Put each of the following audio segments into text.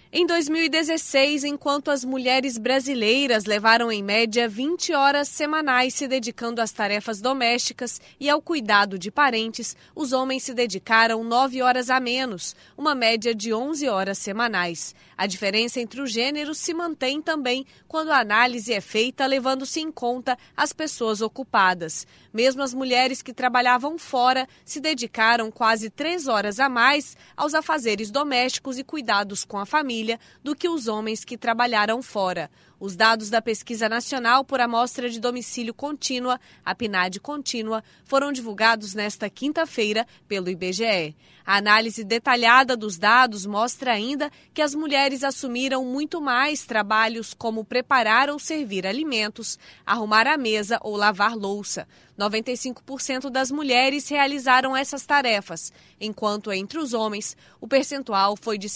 Em 2016, enquanto as mulheres brasileiras levaram em média 20 horas semanais se dedicando às tarefas domésticas e ao cuidado de parentes, os homens se dedicaram 9 horas a menos, uma média de 11 horas semanais. A diferença entre os gêneros se mantém também quando a análise é feita levando-se em conta as pessoas ocupadas. Mesmo as mulheres que trabalhavam fora se dedicaram quase 3 horas a mais aos afazeres domésticos e cuidados com a família do que os homens que trabalharam fora. Os dados da Pesquisa Nacional por Amostra de Domicílio Contínua, a PNAD Contínua, foram divulgados nesta quinta-feira pelo IBGE. A análise detalhada dos dados mostra ainda que as mulheres assumiram muito mais trabalhos como preparar ou servir alimentos, arrumar a mesa ou lavar louça. 95% das mulheres realizaram essas tarefas, enquanto entre os homens o percentual foi de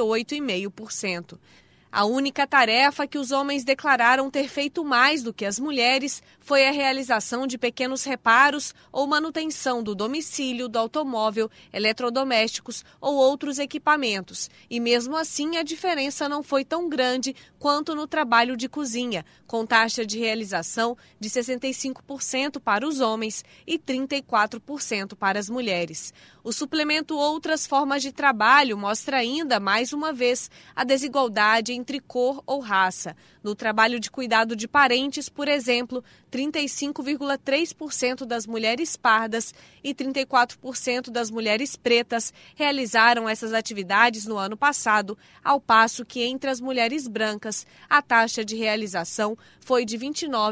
58,5%. A única tarefa que os homens declararam ter feito mais do que as mulheres foi a realização de pequenos reparos ou manutenção do domicílio, do automóvel, eletrodomésticos ou outros equipamentos. E mesmo assim, a diferença não foi tão grande quanto no trabalho de cozinha, com taxa de realização de 65% para os homens e 34% para as mulheres. O suplemento Outras Formas de Trabalho mostra ainda, mais uma vez, a desigualdade entre cor ou raça. No trabalho de cuidado de parentes, por exemplo, 35,3% das mulheres pardas e 34% das mulheres pretas realizaram essas atividades no ano passado, ao passo que entre as mulheres brancas a taxa de realização foi de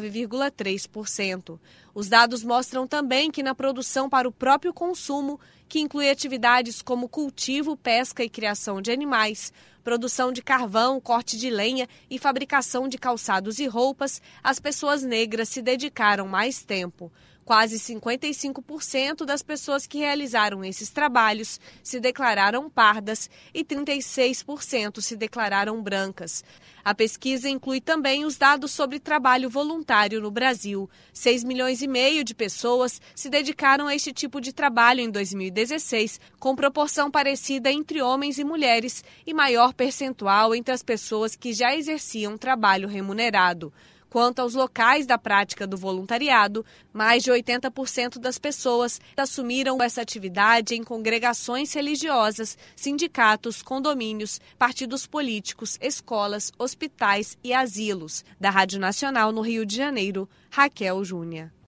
29,3%. Os dados mostram também que na produção para o próprio consumo, que inclui atividades como cultivo, pesca e criação de animais, produção de carvão, corte de lenha e fabricação de calçados e roupas, as pessoas negras se dedicaram mais tempo. Quase 55% das pessoas que realizaram esses trabalhos se declararam pardas e 36% se declararam brancas. A pesquisa inclui também os dados sobre trabalho voluntário no Brasil. 6,5 milhões de pessoas se dedicaram a este tipo de trabalho em 2016, com proporção parecida entre homens e mulheres e maior percentual entre as pessoas que já exerciam trabalho remunerado. Quanto aos locais da prática do voluntariado, mais de 80% das pessoas assumiram essa atividade em congregações religiosas, sindicatos, condomínios, partidos políticos, escolas, hospitais e asilos. Da Rádio Nacional no Rio de Janeiro, Raquel Júnior.